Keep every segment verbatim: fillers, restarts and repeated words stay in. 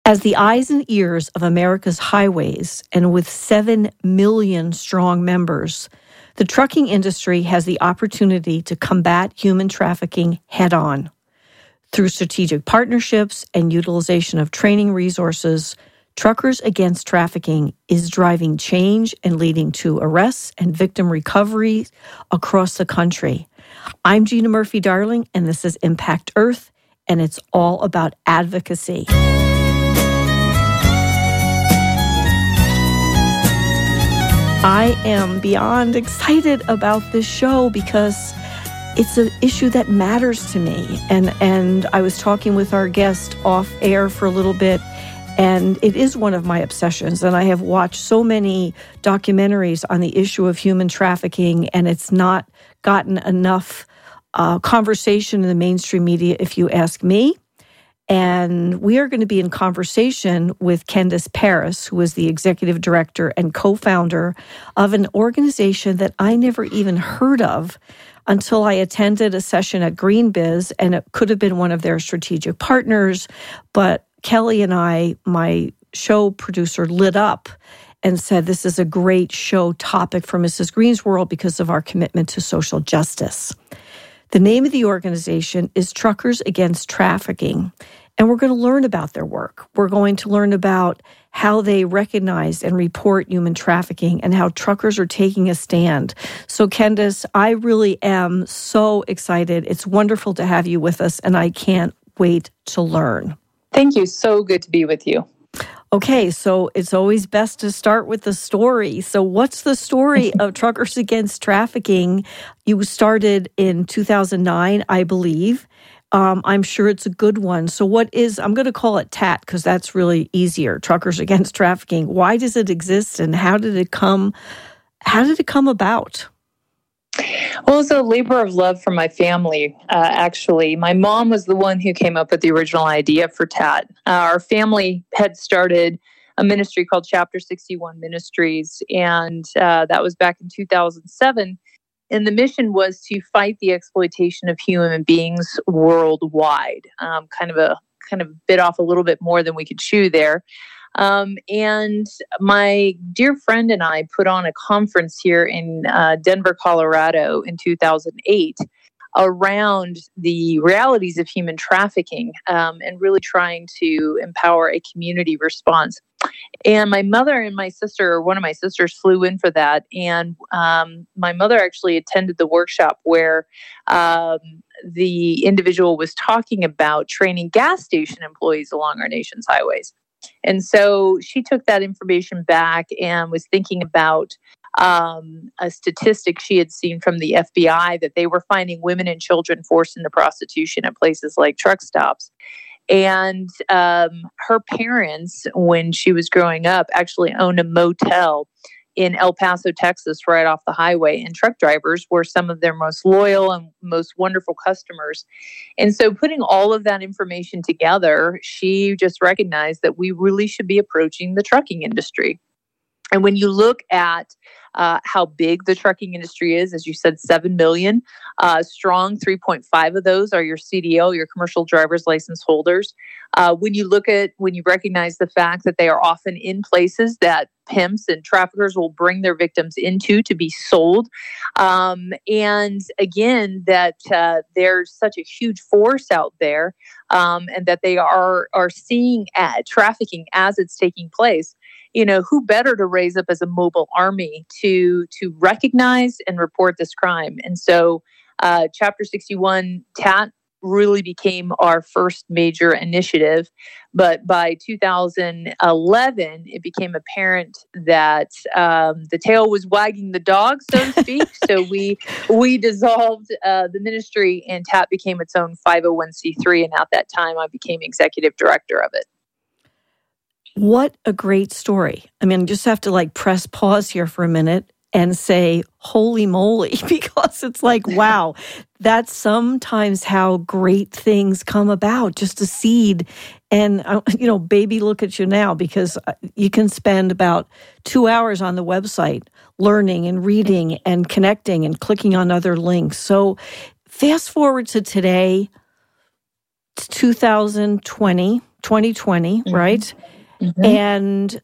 As the eyes and ears of America's highways, and with seven million strong members, the trucking industry has the opportunity to combat human trafficking head-on. Through strategic partnerships and utilization of training resources, Truckers Against Trafficking is driving change and leading to arrests and victim recovery across the country. I'm Gina Murphy-Darling, and this is Impact Earth, and it's all about advocacy. I am beyond excited about this show because it's an issue that matters to me. And, and I was talking with our guest off air for a little bit, and it is one of my obsessions. And I have watched so many documentaries on the issue of human trafficking, and it's not gotten enough uh, conversation in the mainstream media, if you ask me. And we are going to be in conversation with Candace Paris, who is the executive director and co-founder of an organization that I never even heard of until I attended a session at GreenBiz, and it could have been one of their strategic partners. But Kelly and I, my show producer, lit up and said, this is a great show topic for Missus Green's World because of our commitment to social justice. The name of the organization is Truckers Against Trafficking, and we're going to learn about their work. We're going to learn about how they recognize and report human trafficking and how truckers are taking a stand. So, Candace, I really am so excited. It's wonderful to have you with us, and I can't wait to learn. Thank you. So good to be with you. Okay, so it's always best to start with the story. So what's the story of Truckers Against Trafficking? You started in two thousand nine, I believe. Um, I'm sure it's a good one. So what is, I'm going to call it TAT because that's really easier, Truckers Against Trafficking. Why does it exist and how did it come, how did it come about? Well, it's a labor of love from my family, uh, actually. My mom was the one who came up with the original idea for TAT. Uh, our family had started a ministry called Chapter sixty-one Ministries, and uh, that was back in two thousand seven. And the mission was to fight the exploitation of human beings worldwide. Um, kind of a kind of bit off a little bit more than we could chew there. Um, and my dear friend and I put on a conference here in uh, Denver, Colorado in two thousand eight around the realities of human trafficking um, and really trying to empower a community response. And my mother and my sister, or one of my sisters, flew in for that. And um, my mother actually attended the workshop where um, the individual was talking about training gas station employees along our nation's highways. And so she took that information back and was thinking about um, a statistic she had seen from the F B I that they were finding women and children forced into prostitution at places like truck stops. And um, her parents, when she was growing up, actually owned a motel in El Paso, Texas, right off the highway. And truck drivers were some of their most loyal and most wonderful customers. And so putting all of that information together, she just recognized that we really should be approaching the trucking industry. And when you look at uh, how big the trucking industry is, as you said, seven million uh, strong, three point five of those are your C D L, your commercial driver's license holders. Uh, when you look at, when you recognize the fact that they are often in places that pimps and traffickers will bring their victims into to be sold. Um, and again, that uh, there's such a huge force out there um, and that they are, are seeing at trafficking as it's taking place. You know, who better to raise up as a mobile army to to recognize and report this crime? And so uh, Chapter sixty-one TAT really became our first major initiative. But by two thousand eleven, it became apparent that um, the tail was wagging the dog, so to speak. so we we dissolved uh, the ministry, and TAT became its own five oh one c three. And at that time, I became executive director of it. What a great story. I mean, just have to like press pause here for a minute and say, holy moly, because it's like, wow, that's sometimes how great things come about, just a seed. And, you know, baby, look at you now, because you can spend about two hours on the website learning and reading and connecting and clicking on other links. So fast forward to today, it's two thousand twenty. twenty twenty, mm-hmm. right? Mm-hmm. And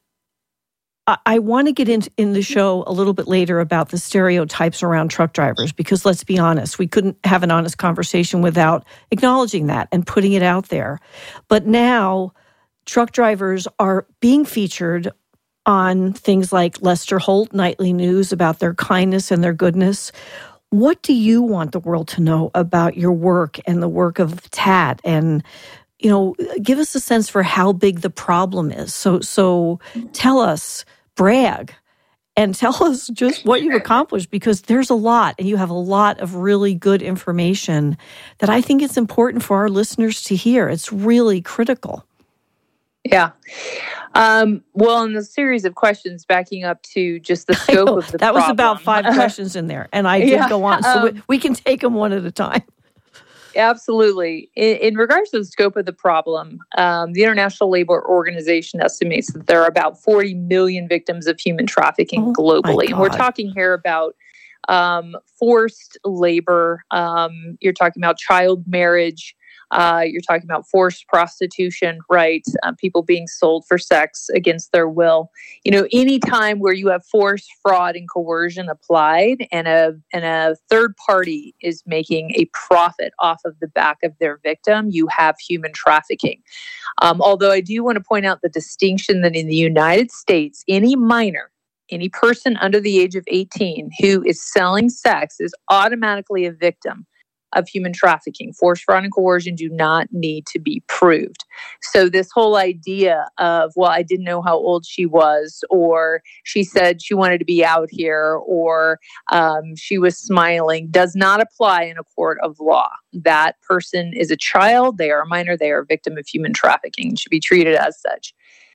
I, I want to get into in the show a little bit later about the stereotypes around truck drivers, because let's be honest, we couldn't have an honest conversation without acknowledging that and putting it out there. But now truck drivers are being featured on things like Lester Holt Nightly News about their kindness and their goodness. What do you want the world to know about your work and the work of T A T? And, you know, give us a sense for how big the problem is. So, so tell us, brag, and tell us just what you've accomplished, because there's a lot, and you have a lot of really good information that I think it's important for our listeners to hear. It's really critical. Yeah. Um, well, in the series of questions backing up to just the scope know, of the that problem. was about five questions in there, and I did yeah, go on. So um, we, we can take them one at a time. Absolutely. In, in regards to the scope of the problem, um, the International Labor Organization estimates that there are about forty million victims of human trafficking oh, globally. And we're talking here about um, forced labor. Um, you're talking about child marriage. Uh, you're talking about forced prostitution, right? Um, people being sold for sex against their will. You know, any time where you have force, fraud, and coercion applied, and a and a third party is making a profit off of the back of their victim, you have human trafficking. Um, although I do want to point out the distinction that in the United States, any minor, any person under the age of eighteen who is selling sex is automatically a victim of human trafficking. Force, fraud, and coercion do not need to be proved. So this whole idea of, well, I didn't know how old she was, or she said she wanted to be out here, or um, she was smiling, does not apply in a court of law. That person is a child, they are a minor, they are a victim of human trafficking, and should be treated as such.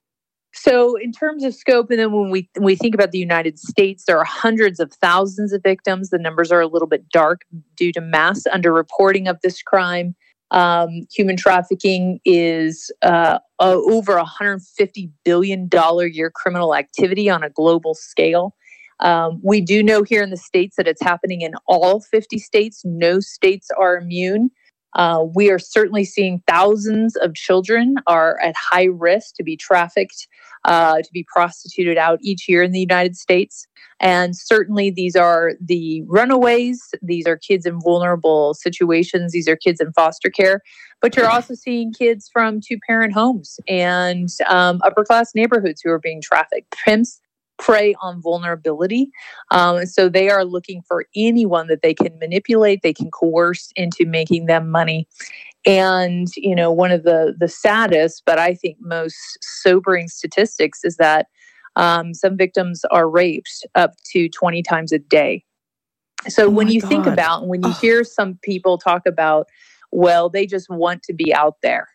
So in terms of scope, and then when we when we think about the United States, there are hundreds of thousands of victims. The numbers are a little bit dark due to mass underreporting of this crime. Um, human trafficking is uh, uh, over one hundred fifty billion dollars a year criminal activity on a global scale. Um, we do know here in the States that it's happening in all fifty states. No states are immune. Uh, we are certainly seeing thousands of children are at high risk to be trafficked, uh, to be prostituted out each year in the United States. And certainly these are the runaways. These are kids in vulnerable situations. These are kids in foster care. But you're also seeing kids from two-parent homes and um, upper-class neighborhoods who are being trafficked. Pimps prey on vulnerability. Um, so they are looking for anyone that they can manipulate, they can coerce into making them money. And, you know, one of the, the saddest, but I think most sobering statistics is that um, some victims are raped up to twenty times a day. So oh when you God. think about, and when you oh. hear some people talk about, well, they just want to be out there,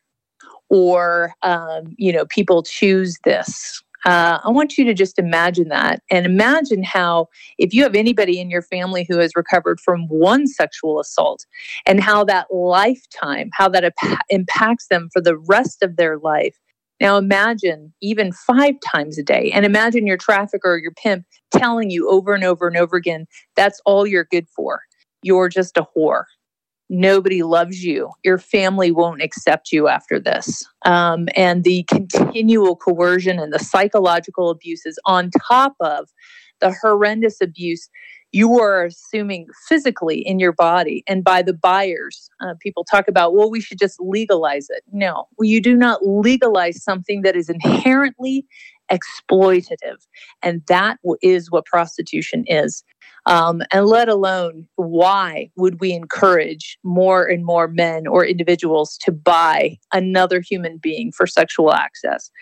or, um, you know, people choose this. Uh, I want you to just imagine that, and imagine how, if you have anybody in your family who has recovered from one sexual assault, and how that lifetime, how that ap- impacts them for the rest of their life. Now imagine even five times a day, and imagine your trafficker or your pimp telling you over and over and over again, that's all you're good for. You're just a whore. Nobody loves you. Your family won't accept you after this. Um, and the continual coercion and the psychological abuses on top of the horrendous abuse you are assuming physically in your body and by the buyers. Uh, people talk about, well, we should just legalize it. No, you do not legalize something that is inherently exploitative. And that is what prostitution is. Um, and let alone, why would we encourage more and more men or individuals to buy another human being for sexual access?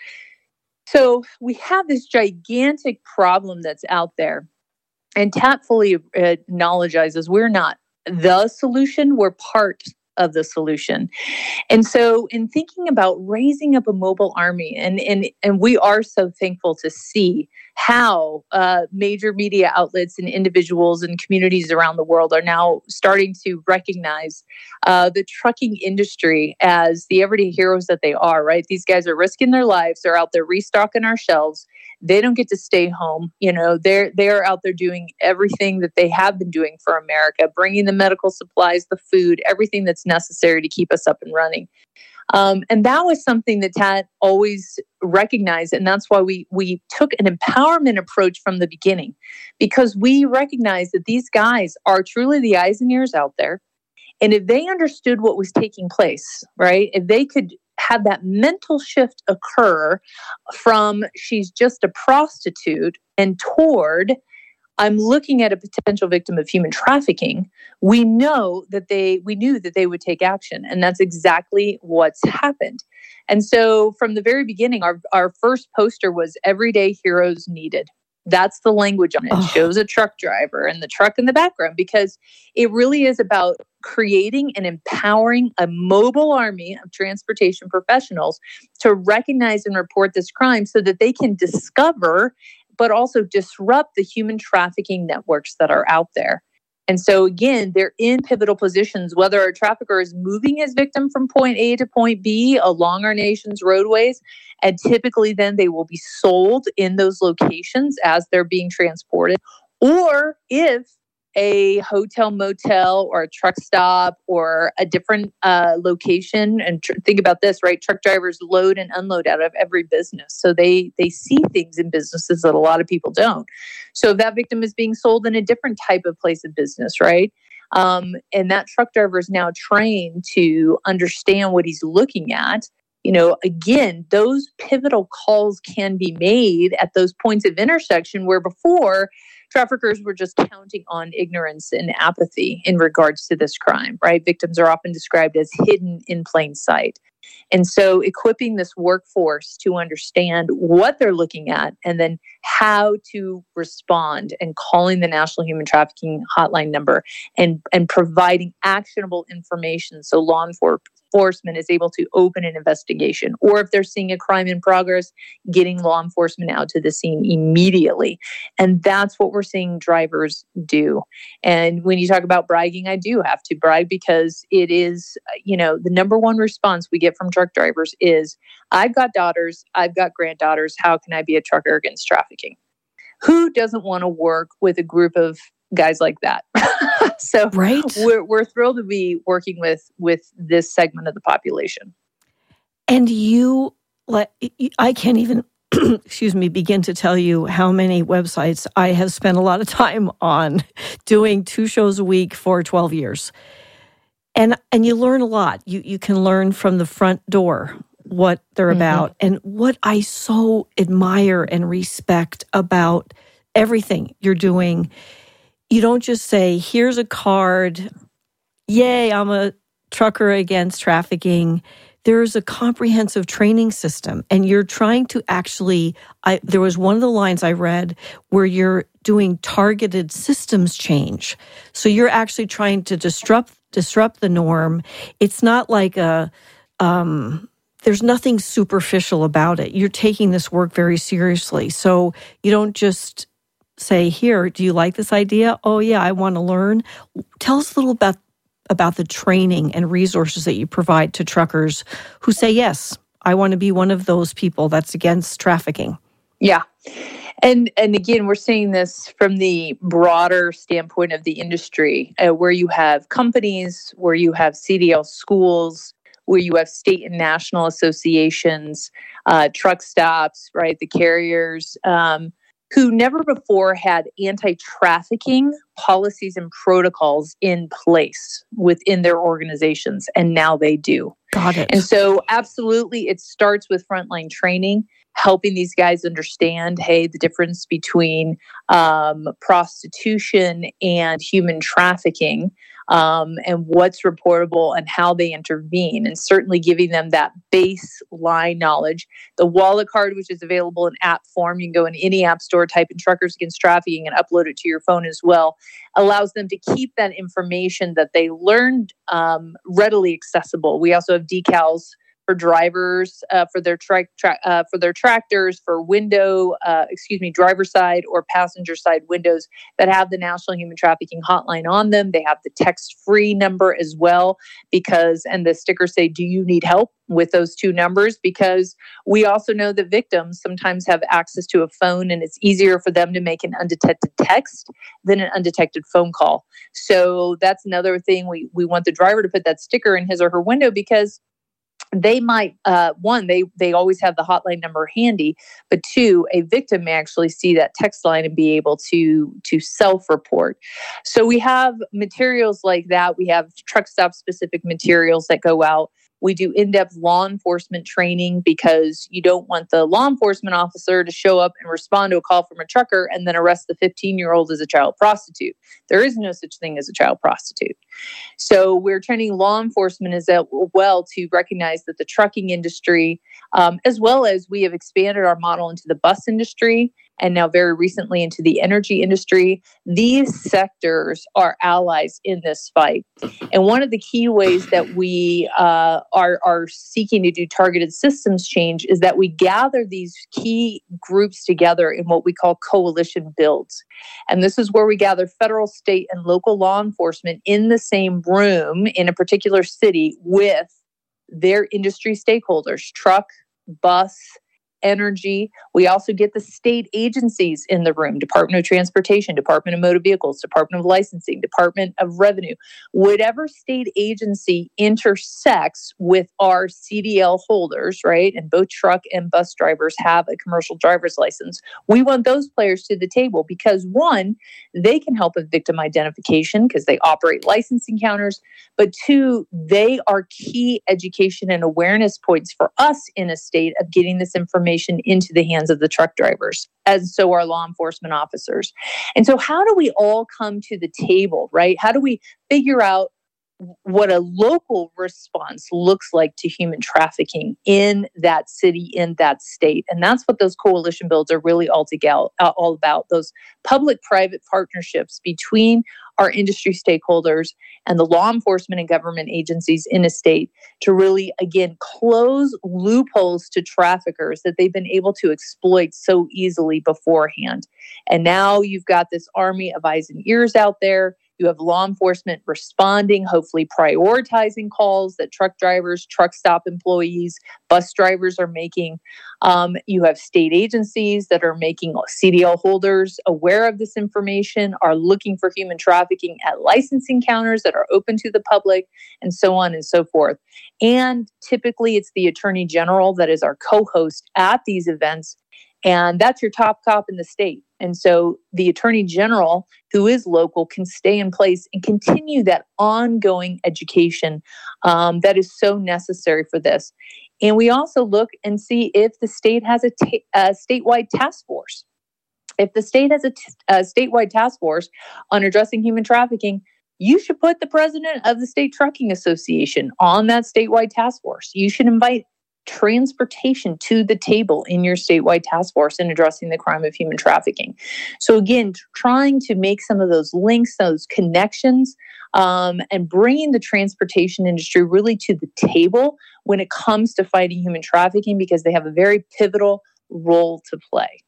So we have this gigantic problem that's out there. And T A T fully acknowledges we're not the solution, we're part of the solution. And so in thinking about raising up a mobile army, and and, and we are so thankful to see how uh, major media outlets and individuals and communities around the world are now starting to recognize uh, the trucking industry as the everyday heroes that they are, right? These guys are risking their lives. They're out there restocking our shelves. They don't get to stay home. You know, they're, they're out there doing everything that they have been doing for America, bringing the medical supplies, the food, everything that's necessary to keep us up and running. Um, and that was something that T A T always recognized. And that's why we we took an empowerment approach from the beginning, because we recognize that these guys are truly the eyes and ears out there. And if they understood what was taking place, right, if they could have that mental shift occur from she's just a prostitute and toward I'm looking at a potential victim of human trafficking, we know that they, we knew that they would take action. And that's exactly what's happened. And so from the very beginning, our, our first poster was Everyday Heroes Needed. That's the language on it. It shows a truck driver and the truck in the background, because it really is about creating and empowering a mobile army of transportation professionals to recognize and report this crime so that they can discover but also disrupt the human trafficking networks that are out there. And so again, they're in pivotal positions, whether a trafficker is moving his victim from point A to point B along our nation's roadways, and typically then they will be sold in those locations as they're being transported, or if a hotel, motel, or a truck stop, or a different uh, location. And tr- think about this, right? Truck drivers load and unload out of every business. So they they see things in businesses that a lot of people don't. So if that victim is being sold in a different type of place of business, right? Um, and that truck driver is now trained to understand what he's looking at. You know, again, those pivotal calls can be made at those points of intersection where before traffickers were just counting on ignorance and apathy in regards to this crime, right? Victims are often described as hidden in plain sight. And so equipping this workforce to understand what they're looking at and then how to respond, and calling the National Human Trafficking Hotline number and, and providing actionable information so law enforcement enforcement is able to open an investigation, or if they're seeing a crime in progress, getting law enforcement out to the scene immediately. And that's what we're seeing drivers do. And when you talk about bragging, I do have to brag, because it is, you know, the number one response we get from truck drivers is, I've got daughters, I've got granddaughters, how can I be a trucker against trafficking? Who doesn't want to work with a group of guys like that? So right. we're we're thrilled to be working with with this segment of the population. And you, let I can't even, excuse me, begin to tell you how many websites I have spent a lot of time on, doing two shows a week for twelve years. And and you learn a lot. You you can learn from the front door what they're mm-hmm. about. And what I so admire and respect about everything you're doing, you don't just say, here's a card, yay, I'm a trucker against trafficking. There's a comprehensive training system, and you're trying to actually, I, there was one of the lines I read where you're doing targeted systems change. So you're actually trying to disrupt disrupt the norm. It's not like a, um, there's nothing superficial about it. You're taking this work very seriously. So you don't just say, here, do you like this idea? Oh, yeah, I want to learn. Tell us a little about, about the training and resources that you provide to truckers who say, yes, I want to be one of those people that's against trafficking. Yeah. And and again, we're seeing this from the broader standpoint of the industry, uh, where you have companies, where you have C D L schools, where you have state and national associations, uh, truck stops, right, the carriers, um, who never before had anti-trafficking policies and protocols in place within their organizations, and now they do. Got it. And so absolutely, it starts with frontline training, helping these guys understand, hey, the difference between um, prostitution and human trafficking, um, and what's reportable and how they intervene, and certainly giving them that baseline knowledge. The wallet card, which is available in app form, you can go in any app store, type in Truckers Against Trafficking and upload it to your phone as well, allows them to keep that information that they learned um, readily accessible. We also have decals for drivers, uh, for their tra- tra- uh, for their tractors, for window, uh, excuse me, driver side or passenger side windows that have the National Human Trafficking Hotline on them. They have the text-free number as well, because, and the stickers say, do you need help with those two numbers? Because we also know that victims sometimes have access to a phone, and it's easier for them to make an undetected text than an undetected phone call. So that's another thing. We, we want the driver to put that sticker in his or her window, because they might, uh, one, they they always have the hotline number handy, but two, a victim may actually see that text line and be able to, to self-report. So we have materials like that. We have truck stop specific materials that go out. We do in-depth law enforcement training because you don't want the law enforcement officer to show up and respond to a call from a trucker and then arrest the fifteen-year-old as a child prostitute. There is no such thing as a child prostitute. So we're training law enforcement as well to recognize that the trucking industry, um, as well as we have expanded our model into the bus industry and now very recently into the energy industry. These sectors are allies in this fight. And one of the key ways that we uh, are, are seeking to do targeted systems change is that we gather these key groups together in what we call coalition builds. And this is where we gather federal, state, and local law enforcement in the same room in a particular city with their industry stakeholders, truck, bus, energy. We also get the state agencies in the room, Department of Transportation, Department of Motor Vehicles, Department of Licensing, Department of Revenue. Whatever state agency intersects with our C D L holders, right? And both truck and bus drivers have a commercial driver's license. We want those players to the table because one, they can help with victim identification because they operate licensing counters. But two, they are key education and awareness points for us in a state of getting this information into the hands of the truck drivers, as so are law enforcement officers. And so how do we all come to the table, right? How do we figure out what a local response looks like to human trafficking in that city, in that state? And that's what those coalition builds are really all, together, all about, those public-private partnerships between our industry stakeholders and the law enforcement and government agencies in a state to really, again, close loopholes to traffickers that they've been able to exploit so easily beforehand. And now you've got this army of eyes and ears out there. You have law enforcement responding, hopefully prioritizing calls that truck drivers, truck stop employees, bus drivers are making. Um, you have state agencies that are making C D L holders aware of this information, are looking for human trafficking at licensing counters that are open to the public, and so on and so forth. And typically it's the Attorney General that is our co-host at these events. And that's your top cop in the state. And so the Attorney General, who is local, can stay in place and continue that ongoing education um, that is so necessary for this. And we also look and see if the state has a, t- a statewide task force. If the state has a, t- a statewide task force on addressing human trafficking, you should put the president of the State Trucking Association on that statewide task force. You should invite transportation to the table in your statewide task force in addressing the crime of human trafficking. So again, trying to make some of those links, those connections, um, and bringing the transportation industry really to the table when it comes to fighting human trafficking because they have a very pivotal role to play.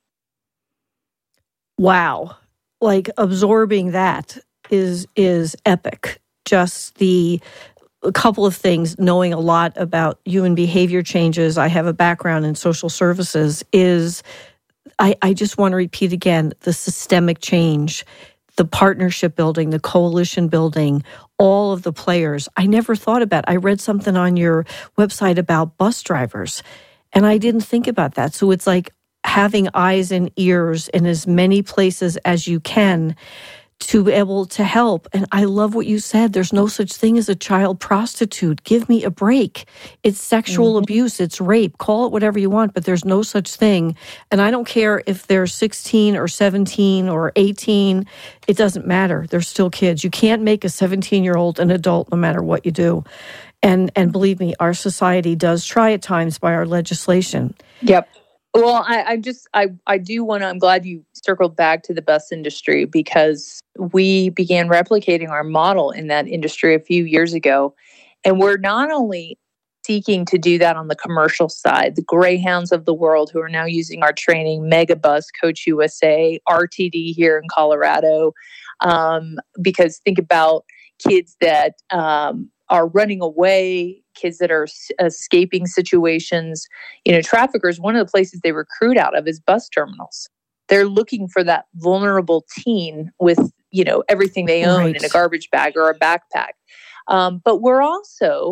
Wow. Like absorbing that is is epic. Just the a couple of things, knowing a lot about human behavior changes. I have a background in social services, is I, I just want to repeat again, the systemic change, the partnership building, the coalition building, all of the players. I never thought about, I read something on your website about bus drivers, and I didn't think about that. So it's like having eyes and ears in as many places as you can to be able to help. And I love what you said. There's no such thing as a child prostitute. Give me a break. It's sexual mm-hmm. abuse. It's rape. Call it whatever you want, but there's no such thing. And I don't care if they're sixteen or seventeen or eighteen. It doesn't matter. They're still kids. You can't make a seventeen-year-old an adult no matter what you do. And and believe me, our society does try at times by our legislation. Yep. Well, I, I just, I, I do want to, I'm glad you circled back to the bus industry because we began replicating our model in that industry a few years ago. And we're not only seeking to do that on the commercial side, the Greyhounds of the world who are now using our training, Megabus, Coach U S A, R T D here in Colorado, um, because think about kids that um, are running away, kids that are escaping situations. You know, traffickers, one of the places they recruit out of is bus terminals. They're looking for that vulnerable teen with, you know, everything they own right. in a garbage bag or a backpack. Um, but we're also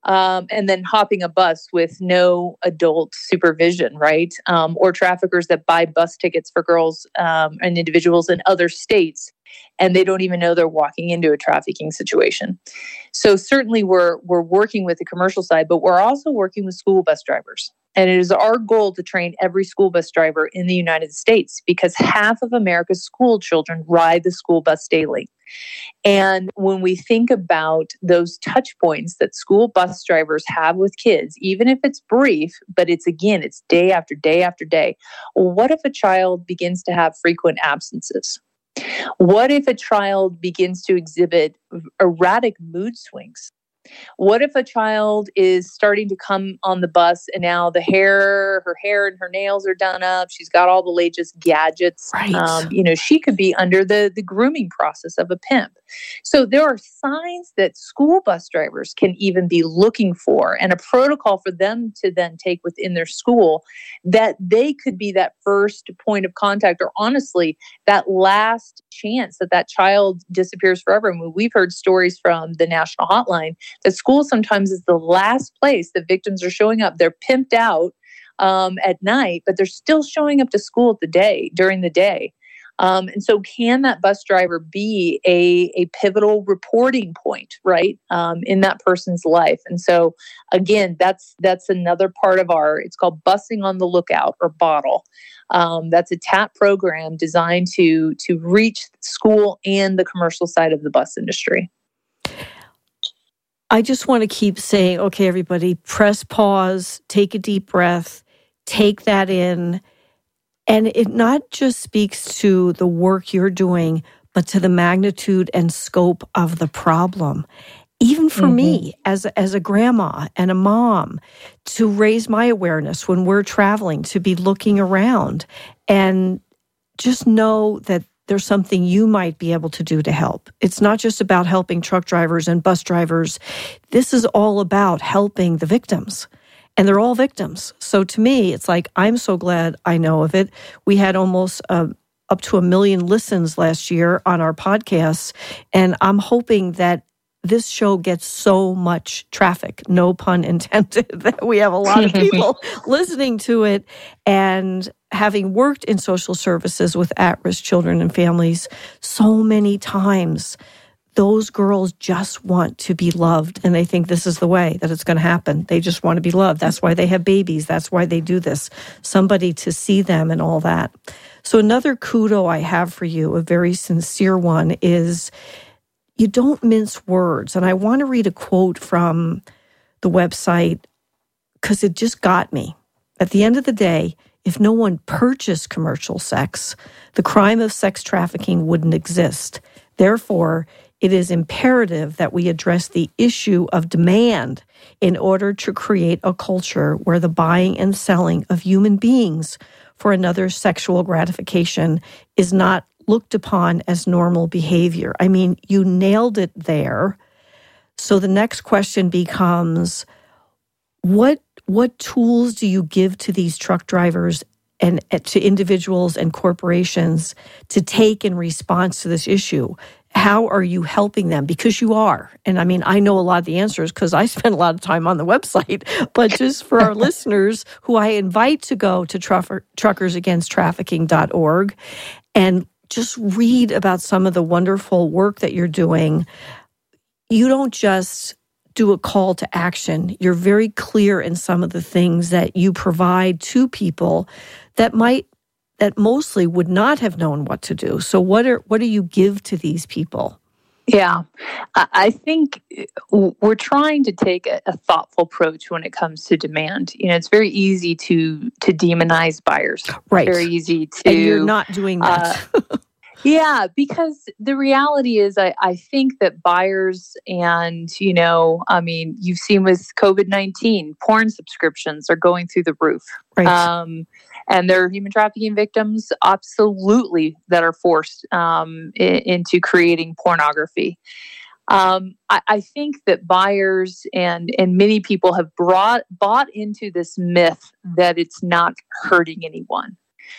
Um, and then hopping a bus with no adult supervision, right? Um, or traffickers that buy bus tickets for girls um, and individuals in other states, and they don't even know they're walking into a trafficking situation. So certainly we're we're working with the commercial side, but we're also working with school bus drivers. And it is our goal to train every school bus driver in the United States, because half of America's school children ride the school bus daily. And when we think about those touch points that school bus drivers have with kids, even if it's brief, but it's again, it's day after day after day. Well, what if a child begins to have frequent absences? What if a child begins to exhibit erratic mood swings? What if a child is starting to come on the bus and now the hair, her hair and her nails are done up. She's got all the latest gadgets. Right. Um, you know, she could be under the, the grooming process of a pimp. So there are signs that school bus drivers can even be looking for, and a protocol for them to then take within their school, that they could be that first point of contact, or honestly, that last chance that that child disappears forever. I mean, we've heard stories from the National Hotline that school sometimes is the last place that victims are showing up. They're pimped out um, at night, but they're still showing up to school at the day during the day. Um, and so can that bus driver be a, a pivotal reporting point, right, um, in that person's life? And so, again, that's that's another part of our, it's called Busing on the Lookout, or BOTTLE. Um, that's a T A P program designed to to reach school and the commercial side of the bus industry. I just want to keep saying, okay, everybody, press pause, take a deep breath, take that in. And it not just speaks to the work you're doing, but to the magnitude and scope of the problem. Even for mm-hmm. me, as a, as a grandma and a mom, to raise my awareness when we're traveling, to be looking around and just know that there's something you might be able to do to help. It's not just about helping truck drivers and bus drivers. This is all about helping the victims. And they're all victims. So to me, it's like, I'm so glad I know of it. We had almost uh, up to a million listens last year on our podcasts. And I'm hoping that this show gets so much traffic, no pun intended, that we have a lot of people listening to it. And having worked in social services with at-risk children and families so many times, those girls just want to be loved. And they think this is the way that it's going to happen. They just want to be loved. That's why they have babies. That's why they do this. Somebody to see them and all that. So another kudo I have for you, a very sincere one, is you don't mince words. And I want to read a quote from the website because it just got me. At the end of the day, if no one purchased commercial sex, the crime of sex trafficking wouldn't exist. Therefore, it is imperative that we address the issue of demand in order to create a culture where the buying and selling of human beings for another's sexual gratification is not looked upon as normal behavior. I mean, you nailed it there. So the next question becomes, what what tools do you give to these truck drivers and to individuals and corporations to take in response to this issue? How are you helping them? Because you are. And I mean, I know a lot of the answers because I spend a lot of time on the website. But just for our listeners who I invite to go to trucker, truckers against trafficking dot org and just read about some of the wonderful work that you're doing. You don't just do a call to action. You're very clear in some of the things that you provide to people that might that mostly would not have known what to do. So what are what do you give to these people? Yeah, I think we're trying to take a, a thoughtful approach when it comes to demand. You know, it's very easy to to demonize buyers. Right. Very easy to. And you're not doing that. Uh, yeah, because the reality is, I, I think that buyers and, you know, I mean, you've seen with COVID nineteen, porn subscriptions are going through the roof. Right. Um, and there are human trafficking victims, absolutely, that are forced um, I- into creating pornography. Um, I, I think that buyers and and many people have brought bought into this myth that it's not hurting anyone,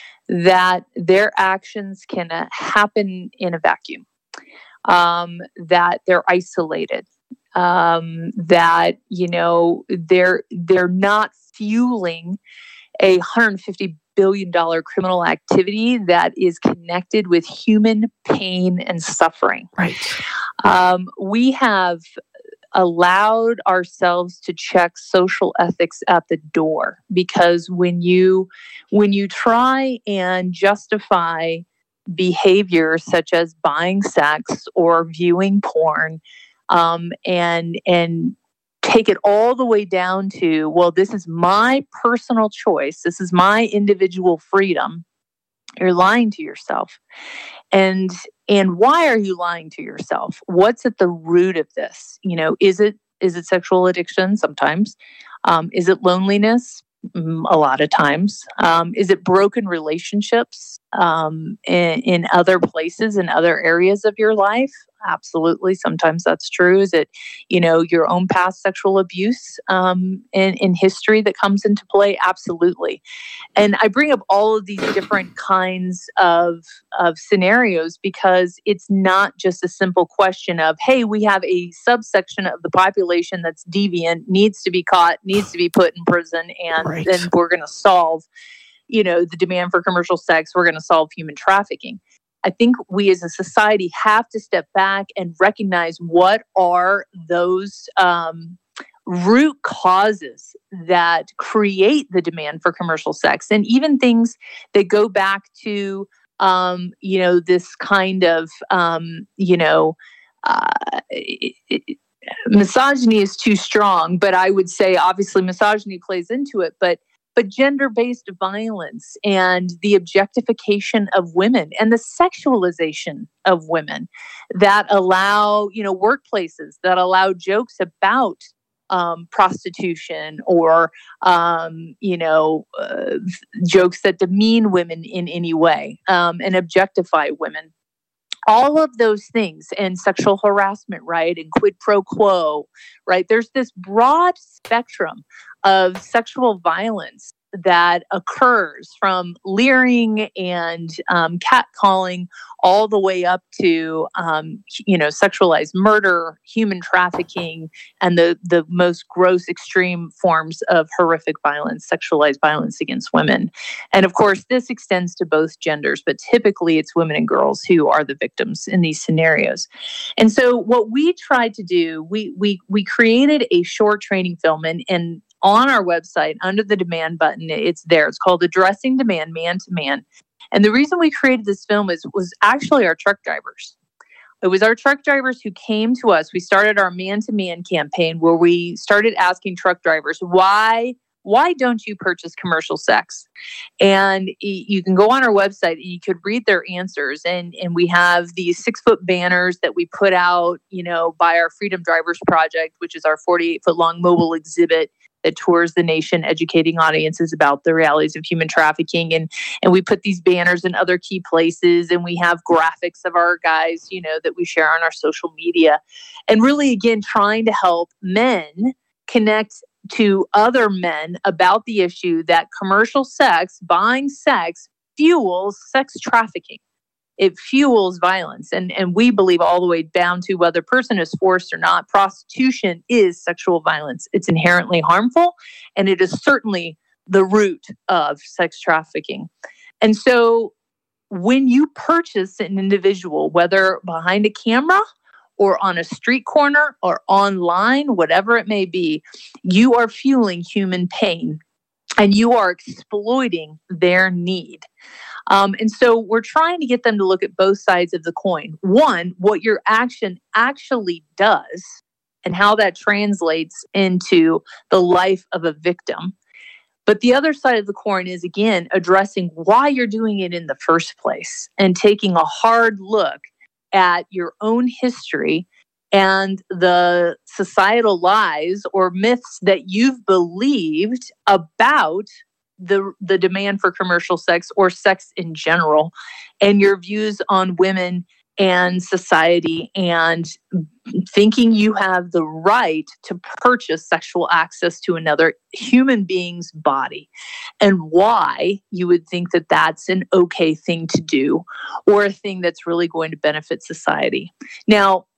that their actions can uh, happen in a vacuum, um, that they're isolated. um, that, you know, they're they're not fueling a one hundred fifty billion dollars criminal activity that is connected with human pain and suffering. Right. Um, we have allowed ourselves to check social ethics at the door, because when you when you try and justify behavior such as buying sex or viewing porn, um, and and take it all the way down to, well, this is my personal choice, this is my individual freedom, you're lying to yourself. And and why are you lying to yourself? What's at the root of this? You know, is it is it sexual addiction? Sometimes. Um, is it loneliness? Mm, a lot of times. Um, is it broken relationships um, in, in other places, in other areas of your life? Absolutely. Sometimes that's true. Is it, you know, your own past sexual abuse um, in, in history that comes into play? Absolutely. And I bring up all of these different kinds of, of scenarios because it's not just a simple question of, hey, we have a subsection of the population that's deviant, needs to be caught, needs to be put in prison, and Right. then we're going to solve, you know, the demand for commercial sex. We're going to solve human trafficking. I think we as a society have to step back and recognize what are those um, root causes that create the demand for commercial sex, and even things that go back to, um, you know, this kind of, um, you know, uh, it, it, misogyny is too strong, but I would say obviously misogyny plays into it, but but gender-based violence and the objectification of women and the sexualization of women that allow, you know, workplaces that allow jokes about um, prostitution or, um, you know, uh, jokes that demean women in any way um, and objectify women. All of those things, and sexual harassment, right, and quid pro quo, right? There's this broad spectrum of sexual violence that occurs, from leering and um, catcalling all the way up to, um, you know, sexualized murder, human trafficking, and the, the most gross extreme forms of horrific violence, sexualized violence against women. And of course, this extends to both genders, but typically it's women and girls who are the victims in these scenarios. And so what we tried to do, we we we created a short training film, and, and on our website, under the demand button, it's there. It's called Addressing Demand Man to Man. And the reason we created this film is was actually our truck drivers. It was our truck drivers who came to us. We started our man-to-man campaign where we started asking truck drivers, why, why don't you purchase commercial sex? And you can go on our website and you could read their answers. And, and we have these six-foot banners that we put out, you know, by our Freedom Drivers Project, which is our forty-eight-foot long mobile exhibit that tours the nation, educating audiences about the realities of human trafficking. And, and we put these banners in other key places, and we have graphics of our guys, you know, that we share on our social media. And really, again, trying to help men connect to other men about the issue that commercial sex, buying sex, fuels sex trafficking. It fuels violence. And, and we believe all the way down to whether a person is forced or not, prostitution is sexual violence. It's inherently harmful, and it is certainly the root of sex trafficking. And so when you purchase an individual, whether behind a camera or on a street corner or online, whatever it may be, you are fueling human pain and you are exploiting their need. Um, and so we're trying to get them to look at both sides of the coin. One, what your action actually does and how that translates into the life of a victim. But the other side of the coin is, again, addressing why you're doing it in the first place and taking a hard look at your own history and the societal lies or myths that you've believed about the the demand for commercial sex or sex in general, and your views on women and society, and thinking you have the right to purchase sexual access to another human being's body, and why you would think that that's an okay thing to do or a thing that's really going to benefit society. Now,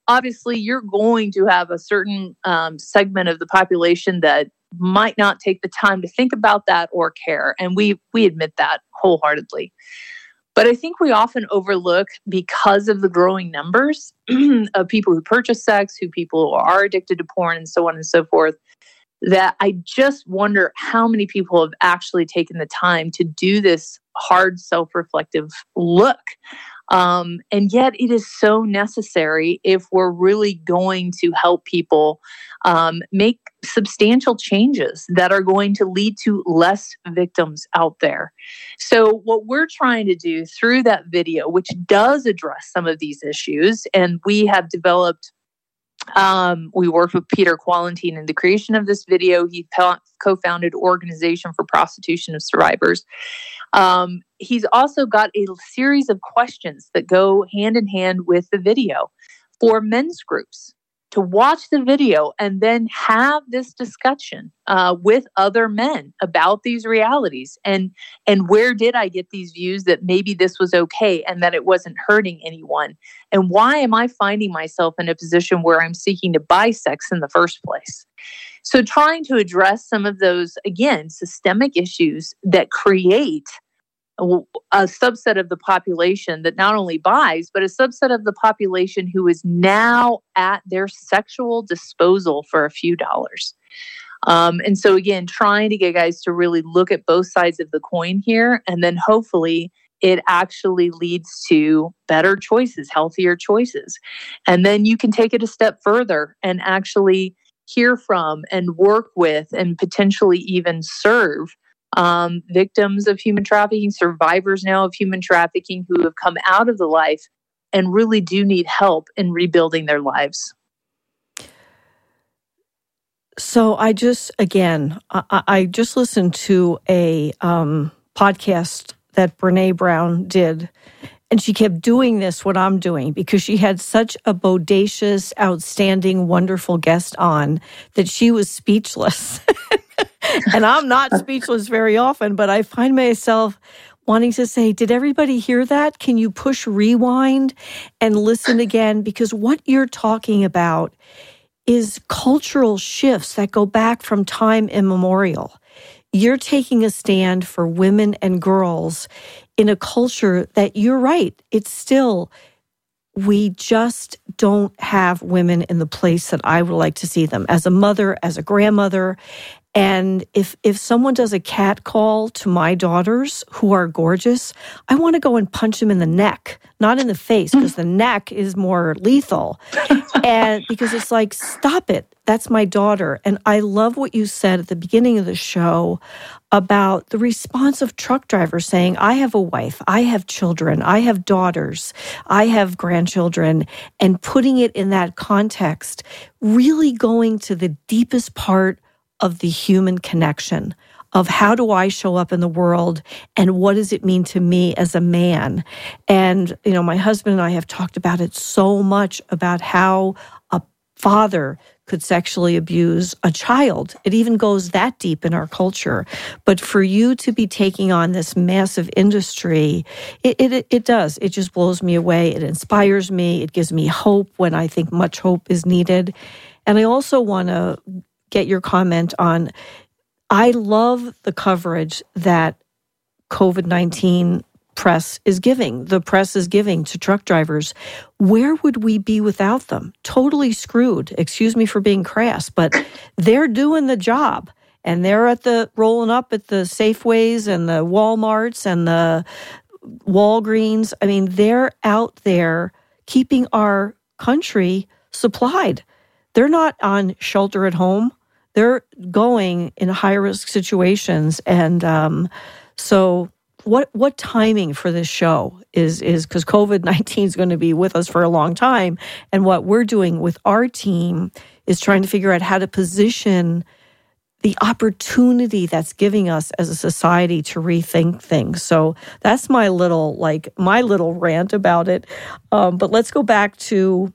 obviously you're going to have a certain um, segment of the population that might not take the time to think about that or care. And we we admit that wholeheartedly. But I think we often overlook, because of the growing numbers of people who purchase sex, who people who are addicted to porn, and so on and so forth, that I just wonder how many people have actually taken the time to do this hard self-reflective look. Um, and yet it is so necessary if we're really going to help people um, make substantial changes that are going to lead to less victims out there. So what we're trying to do through that video, which does address some of these issues, and we have developed Um, we worked with Peter Qualentine in the creation of this video. He co-founded Organization for Prostitution of Survivors. Um, he's also got a series of questions that go hand in hand with the video for men's groups to watch the video and then have this discussion uh, with other men about these realities. And, and where did I get these views that maybe this was okay and that it wasn't hurting anyone? And why am I finding myself in a position where I'm seeking to buy sex in the first place? So trying to address some of those, again, systemic issues that create a, a subset of the population that not only buys, but a subset of the population who is now at their sexual disposal for a few dollars. Um, and so again, trying to get guys to really look at both sides of the coin here, and then hopefully it actually leads to better choices, healthier choices. And then you can take it a step further and actually hear from and work with and potentially even serve um, victims of human trafficking, survivors now of human trafficking who have come out of the life and really do need help in rebuilding their lives. So I just, again, I, I just listened to a um, podcast that Brene Brown did, and she kept doing this, what I'm doing, because she had such a bodacious, outstanding, wonderful guest on that she was speechless. And I'm not speechless very often, but I find myself wanting to say, did everybody hear that? Can you push rewind and listen again? Because what you're talking about is cultural shifts that go back from time immemorial. You're taking a stand for women and girls in a culture that, you're right, it's still, we just don't have women in the place that I would like to see them as a mother, as a grandmother. And if if someone does a cat call to my daughters who are gorgeous, I want to go and punch them in the neck, not in the face, because the neck is more lethal. And because it's like, stop it. That's my daughter. And I love what you said at the beginning of the show about the response of truck drivers saying, I have a wife, I have children, I have daughters, I have grandchildren, and putting it in that context, really going to the deepest part of the human connection, of how do I show up in the world and what does it mean to me as a man? And, you know, my husband and I have talked about it so much, about how a father could sexually abuse a child. It even goes that deep in our culture. But for you to be taking on this massive industry, it, it, it does. It just blows me away. It inspires me. It gives me hope when I think much hope is needed. And I also want to get your comment on, I love the coverage that COVID nineteen press is giving, the press is giving to truck drivers. Where would we be without them? Totally screwed. Excuse me for being crass, but they're doing the job. And they're at the rolling up at the Safeways and the Walmarts and the Walgreens. I mean, they're out there keeping our country supplied. They're not on shelter at home. They're going in high-risk situations. And um, so what what timing for this show is, is because COVID nineteen is going to be with us for a long time. And what we're doing with our team is trying to figure out how to position the opportunity that's giving us as a society to rethink things. So that's my little, like, my little rant about it. Um, but let's go back to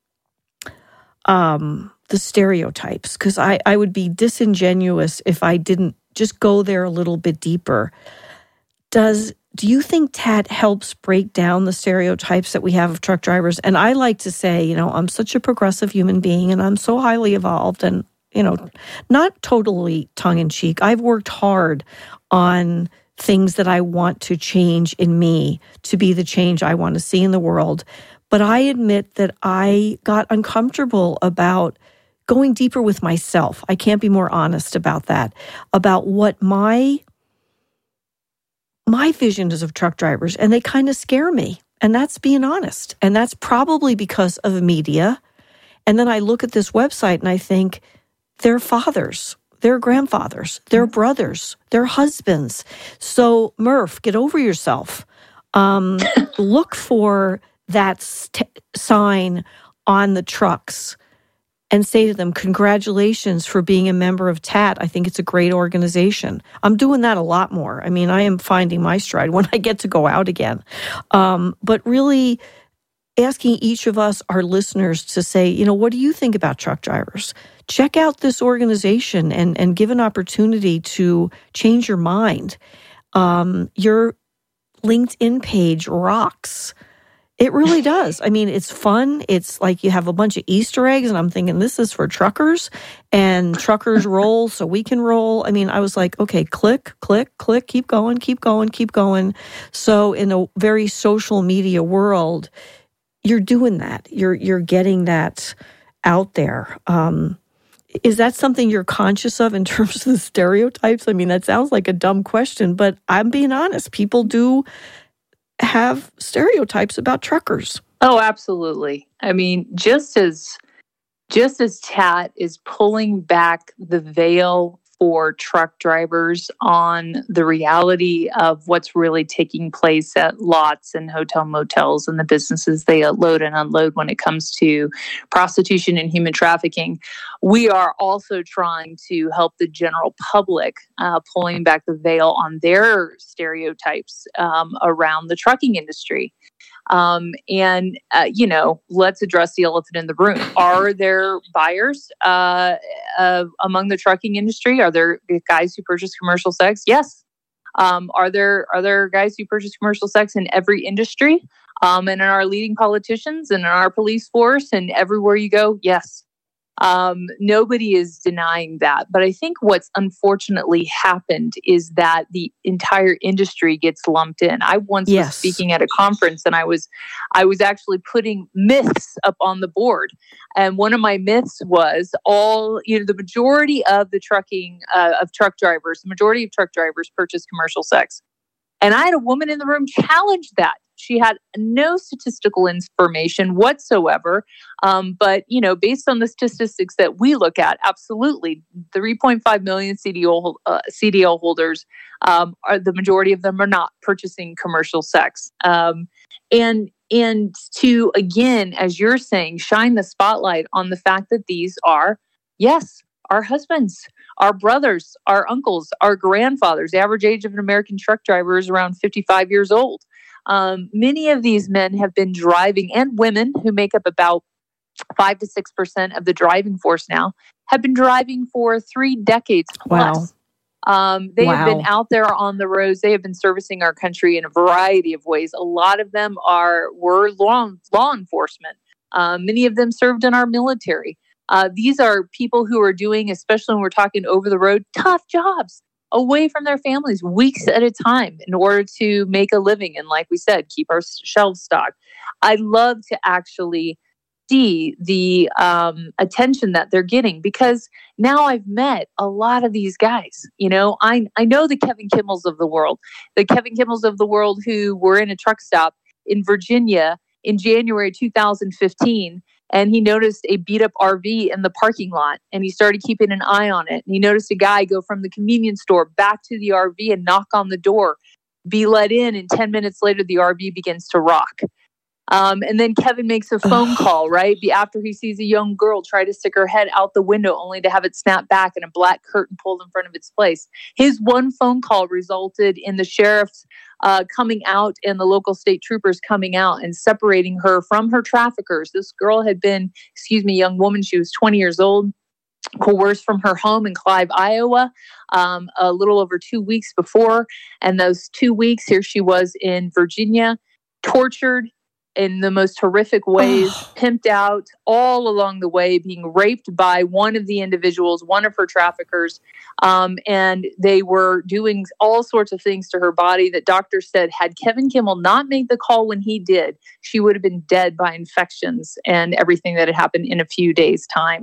um, the stereotypes, because I, I would be disingenuous if I didn't just go there a little bit deeper. Does do you think Tat helps break down the stereotypes that we have of truck drivers? And I like to say, you know, I'm such a progressive human being and I'm so highly evolved and, you know, not totally tongue-in-cheek. I've worked hard on things that I want to change in me to be the change I want to see in the world. But I admit that I got uncomfortable about going deeper with myself. I can't be more honest about that, about what my my vision is of truck drivers, and they kind of scare me. And that's being honest. And that's probably because of media. And then I look at this website and I think, they're fathers, they're grandfathers, they're brothers, they're husbands. So Murph, get over yourself. Um, look for that st- sign on the trucks and say to them, congratulations for being a member of T A T. I think it's a great organization. I'm doing that a lot more. I mean, I am finding my stride when I get to go out again. Um, but really asking each of us, our listeners, to say, you know, what do you think about truck drivers? Check out this organization and, and give an opportunity to change your mind. Um, your LinkedIn page rocks. It really does. I mean, it's fun. It's like you have a bunch of Easter eggs, and I'm thinking this is for truckers, and truckers roll so we can roll. I mean, I was like, okay, click, click, click, keep going, keep going, keep going. So in a very social media world, you're doing that. You're you're getting that out there. Um, is that something you're conscious of in terms of the stereotypes? I mean, that sounds like a dumb question, but I'm being honest. People do have stereotypes about truckers. Oh, absolutely. I mean, just as just as T A T is pulling back the veil for truck drivers on the reality of what's really taking place at lots and hotel motels and the businesses they load and unload when it comes to prostitution and human trafficking, we are also trying to help the general public, uh, pulling back the veil on their stereotypes um, around the trucking industry. Um, and, uh, you know, let's address the elephant in the room. Are there buyers uh, uh, among the trucking industry? Are there guys who purchase commercial sex? Yes. Um, are there are there guys who purchase commercial sex in every industry? Um, and in our leading politicians and in our police force and everywhere you go? Yes. Um, nobody is denying that. But I think what's unfortunately happened is that the entire industry gets lumped in. I once yes. was speaking at a conference and I was, I was actually putting myths up on the board. And one of my myths was all, you know, the majority of the trucking, uh, of truck drivers, the majority of truck drivers purchase commercial sex. And I had a woman in the room challenge that. She had no statistical information whatsoever. Um, but, you know, based on the statistics that we look at, absolutely, three point five million C D L, uh, C D L holders, um, are the majority of them are not purchasing commercial sex. Um, and and to, again, as you're saying, shine the spotlight on the fact that these are, yes, our husbands, our brothers, our uncles, our grandfathers. The average age of an American truck driver is around fifty-five years old. Um, many of these men have been driving, and women who make up about five to six percent of the driving force now, have been driving for three decades plus. Wow. Um, they wow. have been out there on the roads. They have been servicing our country in a variety of ways. A lot of them are were law, law enforcement. Um, many of them served in our military. Uh, these are people who are doing, especially when we're talking over the road, tough jobs away from their families weeks at a time in order to make a living. And like we said, keep our shelves stocked. I love to actually see the um, attention that they're getting because now I've met a lot of these guys. You know, I, I know the Kevin Kimmels of the world, the Kevin Kimmels of the world who were in a truck stop in Virginia in January two thousand fifteen. And he noticed a beat up R V in the parking lot and he started keeping an eye on it. And he noticed a guy go from the convenience store back to the R V and knock on the door, be let in. And ten minutes later, the R V begins to rock. Um, and then Kevin makes a phone call, right? After he sees a young girl try to stick her head out the window only to have it snap back and a black curtain pulled in front of its place. His one phone call resulted in the sheriff's uh, coming out and the local state troopers coming out and separating her from her traffickers. This girl had been, excuse me, young woman, she was twenty years old. coerced from her home in Clive, Iowa, um, a little over two weeks before. And those two weeks, here she was in Virginia, tortured in the most horrific ways, oh. pimped out all along the way, being raped by one of the individuals, one of her traffickers. Um, and they were doing all sorts of things to her body that doctors said, had Kevin Kimmel not made the call when he did, she would have been dead by infections and everything that had happened in a few days' time.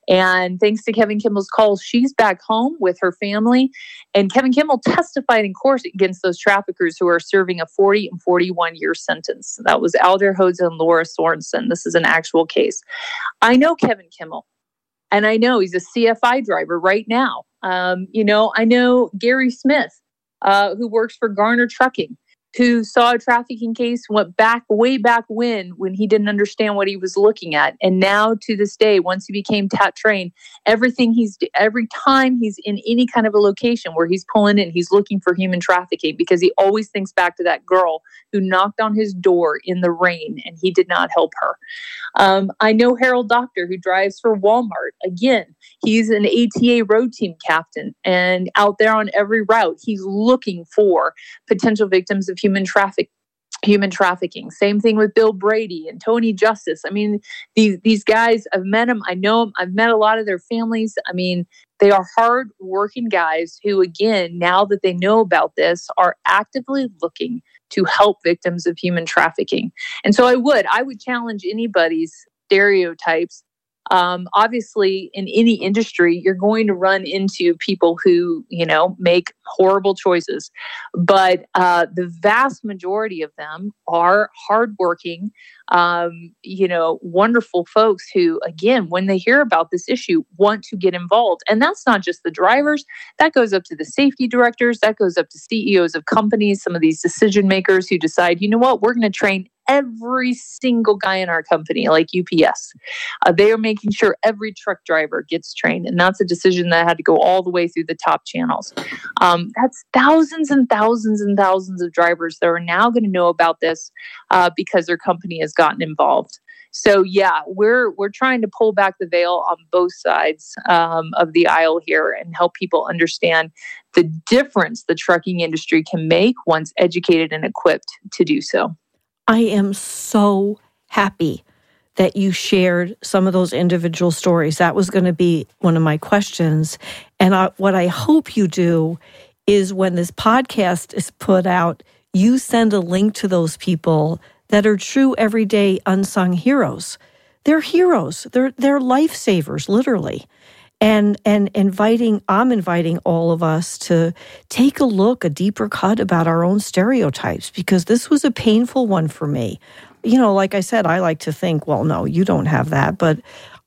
And thanks to Kevin Kimmel's calls, she's back home with her family. And Kevin Kimmel testified in court against those traffickers who are serving a forty and forty-one year sentence. That was Alder Hodes and Laura Sorensen. This is an actual case. I know Kevin Kimmel, and I know he's a C F I driver right now. Um, you know, I know Gary Smith, uh, who works for Garner Trucking, who saw a trafficking case, went back way back when, when he didn't understand what he was looking at. And now to this day, once he became T A T trained, everything he's, every time he's in any kind of a location where he's pulling in, he's looking for human trafficking because he always thinks back to that girl who knocked on his door in the rain and he did not help her. Um, I know Harold Doctor, who drives for Walmart. Again, he's an A T A road team captain, and out there on every route, he's looking for potential victims of human traffic, human trafficking. Same thing with Bill Brady and Tony Justice. I mean, these these guys, I've met them. I know them. I've met a lot of their families. I mean, they are hard-working guys who, again, now that they know about this, are actively looking to help victims of human trafficking. And so I would, I would challenge anybody's stereotypes. Um, obviously, in any industry, you're going to run into people who, you know, make horrible choices. But uh, the vast majority of them are hardworking, um, you know, wonderful folks who, again, when they hear about this issue, want to get involved. And that's not just the drivers. That goes up to the safety directors. That goes up to C E Os of companies, some of these decision makers who decide, you know what, we're going to train every single guy in our company, like U P S. Uh, they are making sure every truck driver gets trained. And that's a decision that had to go all the way through the top channels. Um, that's thousands and thousands and thousands of drivers that are now going to know about this uh, because their company has gotten involved. So yeah, we're we're trying to pull back the veil on both sides um, of the aisle here and help people understand the difference the trucking industry can make once educated and equipped to do so. I am so happy that you shared some of those individual stories. That was going to be one of my questions. And I, what I hope you do is when this podcast is put out, you send a link to those people that are true everyday unsung heroes. They're heroes. They're they're lifesavers, literally. And and inviting, I'm inviting all of us to take a look, a deeper cut about our own stereotypes, because this was a painful one for me. You know, like I said, I like to think, well, no, you don't have that, but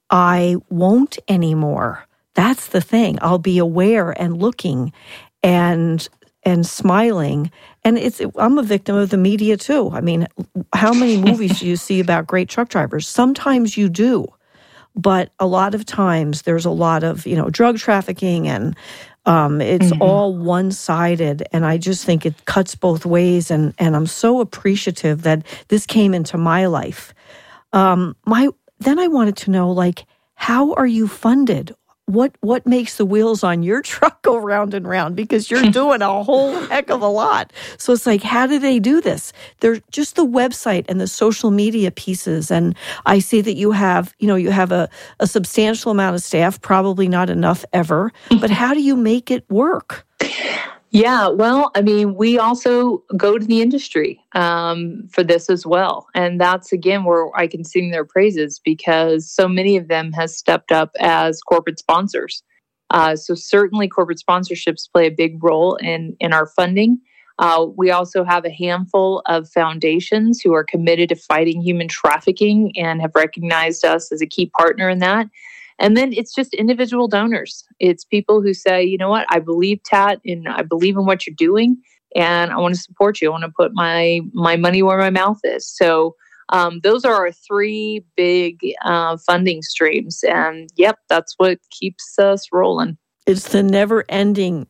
I won't anymore. That's the thing. I'll be aware and looking and and smiling. And it's I'm a victim of the media too. I mean, how many movies do you see about great truck drivers? Sometimes you do. But a lot of times there's a lot of, you know, drug trafficking and um, it's mm-hmm. all one-sided. And I just think it cuts both ways. And, and I'm so appreciative that this came into my life. Um, my Then I wanted to know, like, how are you funded? What what makes the wheels on your truck go round and round? Because you're doing a whole heck of a lot. So it's like, how do they do this? They're just the website and the social media pieces. And I see that you have, you know, you have a, a substantial amount of staff, probably not enough ever. But how do you make it work? Yeah, well, I mean, we also go to the industry um, for this as well. And that's, again, where I can sing their praises because so many of them has stepped up as corporate sponsors. Uh, so certainly corporate sponsorships play a big role in, in our funding. Uh, we also have a handful of foundations who are committed to fighting human trafficking and have recognized us as a key partner in that. And then it's just individual donors. It's people who say, you know what, I believe T A T and I believe in what you're doing and I want to support you. I want to put my my money where my mouth is. So um, those are our three big uh, funding streams. And yep, that's what keeps us rolling. It's the never ending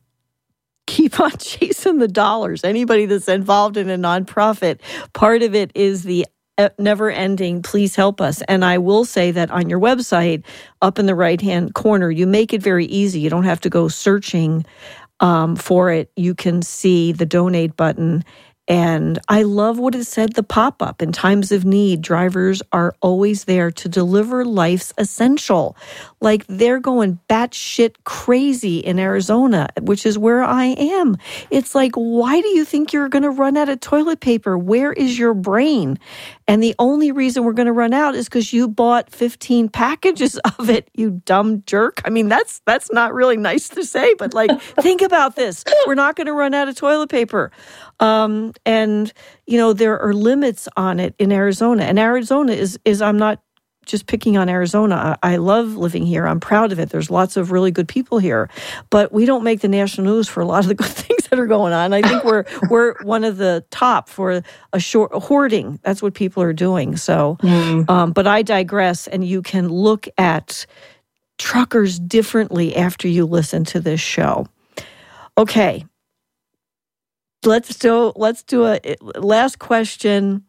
keep on chasing the dollars. Anybody that's involved in a nonprofit, part of it is the never ending. Please help us. And I will say that on your website, up in the right-hand corner, you make it very easy. You don't have to go searching um, for it. You can see the donate button. And I love what it said, the pop-up. In times of need, drivers are always there to deliver life's essential. Like they're going batshit crazy in Arizona, which is where I am. It's like, why do you think you're going to run out of toilet paper? Where is your brain? And the only reason we're going to run out is because you bought fifteen packages of it, you dumb jerk. I mean, that's that's not really nice to say, but like, think about this. We're not going to run out of toilet paper. Um, and, you know, there are limits on it in Arizona. And Arizona is, is I'm not just picking on Arizona. I, I love living here. I'm proud of it. There's lots of really good people here. But we don't make the national news for a lot of the good things that are going on. I think we're we're one of the top for a short hoarding. That's what people are doing. So, mm. um, but I digress. And you can look at truckers differently after you listen to this show. Okay. Let's do let's do a last question.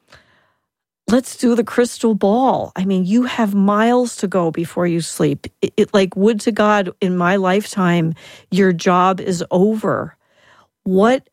Let's do the crystal ball. I mean, you have miles to go before you sleep. It, it, like, would to God, in my lifetime, your job is over. What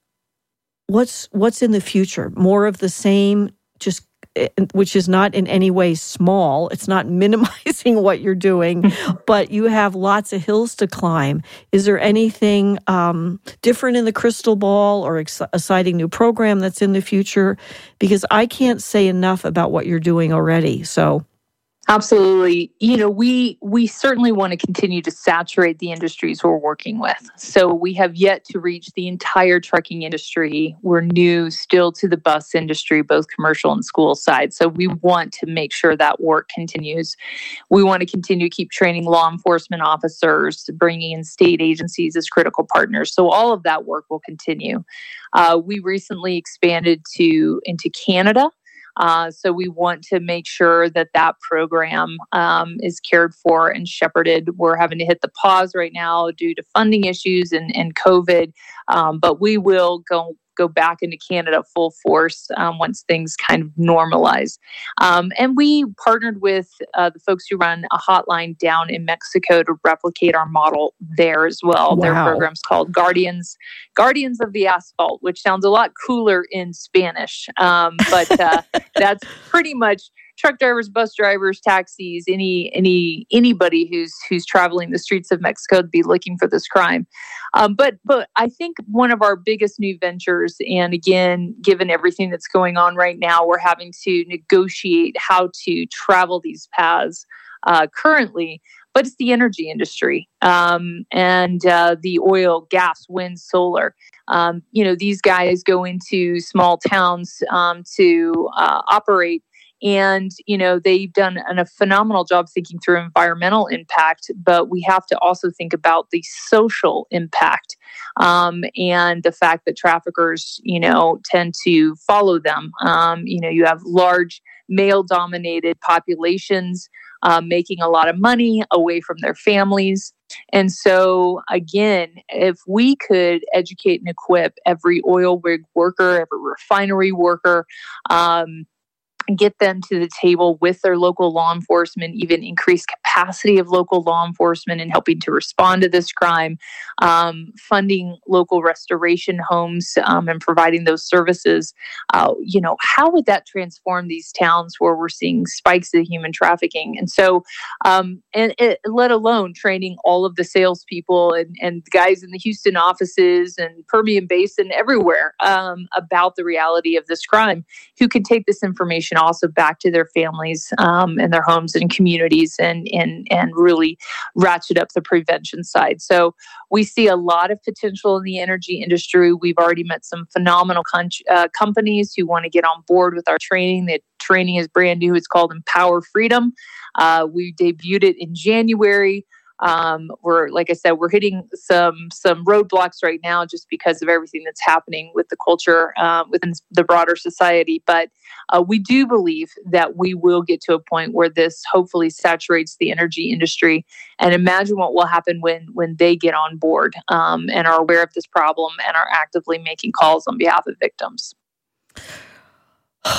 what's what's in the future? More of the same, just which is not in any way small. It's not minimizing what you're doing, but you have lots of hills to climb. Is there anything um, different in the crystal ball or ex- exciting new program that's in the future? Because I can't say enough about what you're doing already. So. Absolutely. You know, we we certainly want to continue to saturate the industries we're working with. So we have yet to reach the entire trucking industry. We're new still to the bus industry, both commercial and school side. So we want to make sure that work continues. We want to continue to keep training law enforcement officers, bringing in state agencies as critical partners. So all of that work will continue. Uh, we recently expanded to into Canada. Uh, so we want to make sure that that program um, is cared for and shepherded. We're having to hit the pause right now due to funding issues and, and COVID, um, but we will go go back into Canada full force um, once things kind of normalize. Um, and we partnered with uh, the folks who run a hotline down in Mexico to replicate our model there as well. Wow. Their program's called Guardians Guardians of the Asphalt, which sounds a lot cooler in Spanish. Um, but uh, that's pretty much truck drivers, bus drivers, taxis, any any anybody who's who's traveling the streets of Mexico to be looking for this crime. Um, but but I think one of our biggest new ventures, and again, given everything that's going on right now, we're having to negotiate how to travel these paths uh, currently. But it's the energy industry um, and uh, the oil, gas, wind, solar. Um, you know, these guys go into small towns um, to uh, operate. And, you know, they've done an, a phenomenal job thinking through environmental impact, but we have to also think about the social impact um, and the fact that traffickers, you know, tend to follow them. Um, you know, you have large male-dominated populations uh, making a lot of money away from their families. And so, again, if we could educate and equip every oil rig worker, every refinery worker, um, get them to the table with their local law enforcement, even increase capacity of local law enforcement in helping to respond to this crime, um, funding local restoration homes um, and providing those services. Uh, you know, how would that transform these towns where we're seeing spikes of human trafficking? And so, um, and it, let alone training all of the salespeople and, and guys in the Houston offices and Permian Basin everywhere um, about the reality of this crime, who can take this information also back to their families um, and their homes and communities and, and, and really ratchet up the prevention side. So we see a lot of potential in the energy industry. We've already met some phenomenal con- uh, companies who want to get on board with our training. The training is brand new. It's called Empower Freedom. Uh, we debuted it in January. Um, we're, like I said, we're hitting some some roadblocks right now just because of everything that's happening with the culture uh, within the broader society. But uh, we do believe that we will get to a point where this hopefully saturates the energy industry. And imagine what will happen when when they get on board um, and are aware of this problem and are actively making calls on behalf of victims.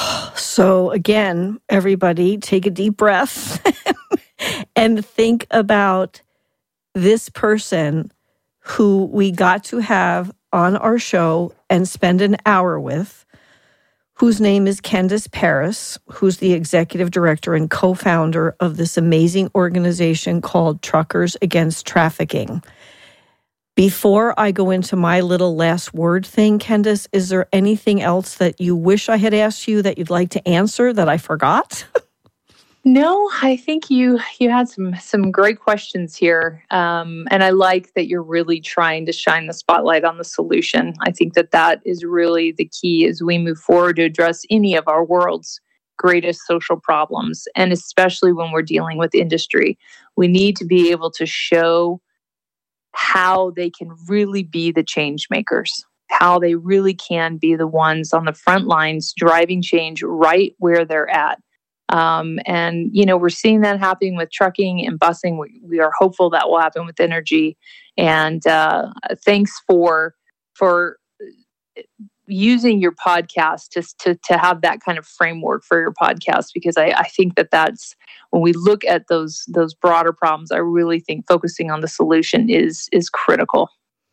So again, everybody take a deep breath and think about this person who we got to have on our show and spend an hour with, whose name is Candace Paris, who's the executive director and co-founder of this amazing organization called Truckers Against Trafficking. Before I go into my little last word thing, Candace, is there anything else that you wish I had asked you that you'd like to answer that I forgot? No, I think you you had some some great questions here, um, and I like that you're really trying to shine the spotlight on the solution. I think that that is really the key as we move forward to address any of our world's greatest social problems, and especially when we're dealing with industry, we need to be able to show how they can really be the change makers, how they really can be the ones on the front lines driving change right where they're at. Um, and, you know, we're seeing that happening with trucking and busing. We, we are hopeful that will happen with energy. And uh, thanks for for using your podcast to, to, to have that kind of framework for your podcast, because I, I think that that's, when we look at those those broader problems, I really think focusing on the solution is is critical.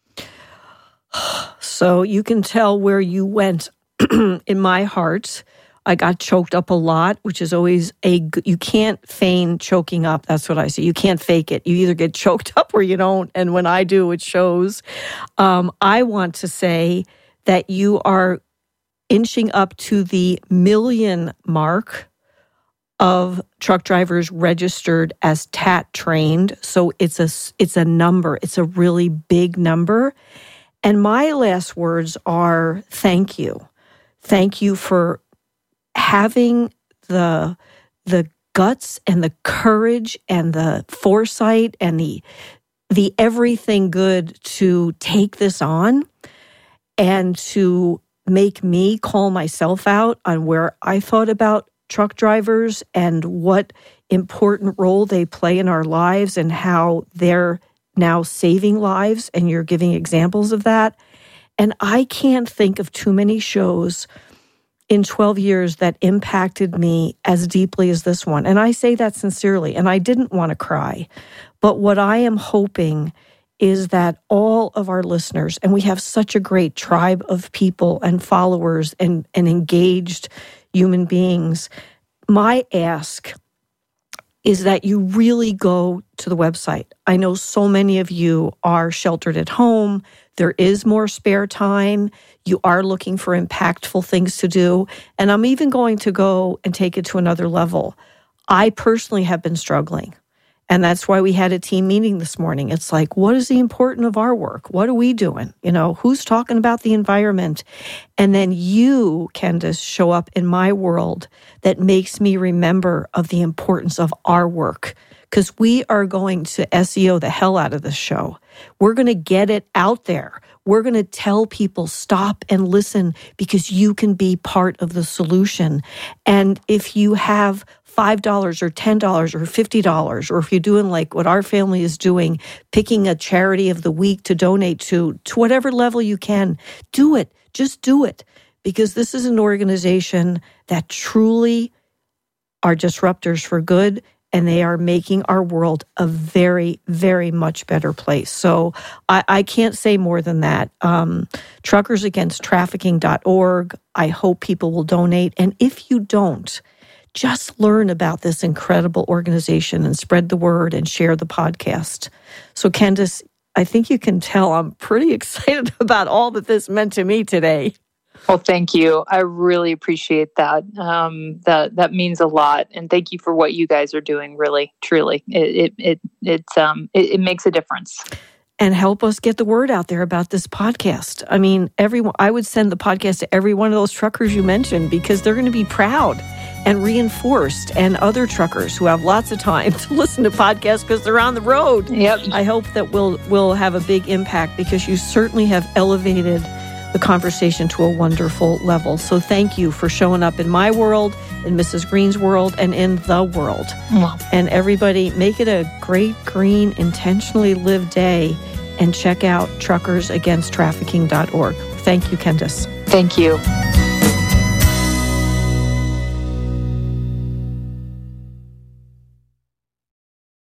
So you can tell where you went in my heart. I got choked up a lot, which is always a good, you can't feign choking up. That's what I say. You can't fake it. You either get choked up or you don't. And when I do, it shows. Um, I want to say that you are inching up to the million mark of truck drivers registered as T A T trained. So it's a, it's a number. It's a really big number. And my last words are thank you. Thank you for having the the guts and the courage and the foresight and the the everything good to take this on and to make me call myself out on where I thought about truck drivers and what important role they play in our lives and how they're now saving lives, and you're giving examples of that. And I can't think of too many shows in twelve years that impacted me as deeply as this one. And I say that sincerely, and I didn't want to cry. But what I am hoping is that all of our listeners, and we have such a great tribe of people and followers and, and engaged human beings, my ask is that you really go to the website. I know so many of you are sheltered at home. There is more spare time. You are looking for impactful things to do. And I'm even going to go and take it to another level. I personally have been struggling. And that's why we had a team meeting this morning. It's like, what is the importance of our work? What are we doing? You know, who's talking about the environment? And then you, Candace, show up in my world that makes me remember of the importance of our work. Because we are going to S E O the hell out of this show. We're going to get it out there. We're going to tell people stop and listen because you can be part of the solution. And if you have five dollars or ten dollars or fifty dollars, or if you're doing like what our family is doing, picking a charity of the week to donate to, to whatever level you can, do it. Just do it. Because this is an organization that truly are disruptors for good, and they are making our world a very, very much better place. So I, I can't say more than that. Um, truckers against trafficking dot org. I hope people will donate. And if you don't, just learn about this incredible organization and spread the word and share the podcast. So Candace, I think you can tell I'm pretty excited about all that this meant to me today. Well, thank you. I really appreciate that. Um, that that means a lot, and thank you for what you guys are doing. Really, truly, it it it it, um, it, it makes a difference. And help us get the word out there about this podcast. I mean, everyone. I would send the podcast to every one of those truckers you mentioned because they're going to be proud and reinforced, and other truckers who have lots of time to listen to podcasts because they're on the road. Yep. I hope that we'll we'll have a big impact because you certainly have elevated the conversation to a wonderful level. So thank you for showing up in my world, in Missus Green's world, and in the world. Wow. And everybody, make it a great, green, intentionally lived day, and check out truckers against trafficking dot org. Thank you, Candace. Thank you.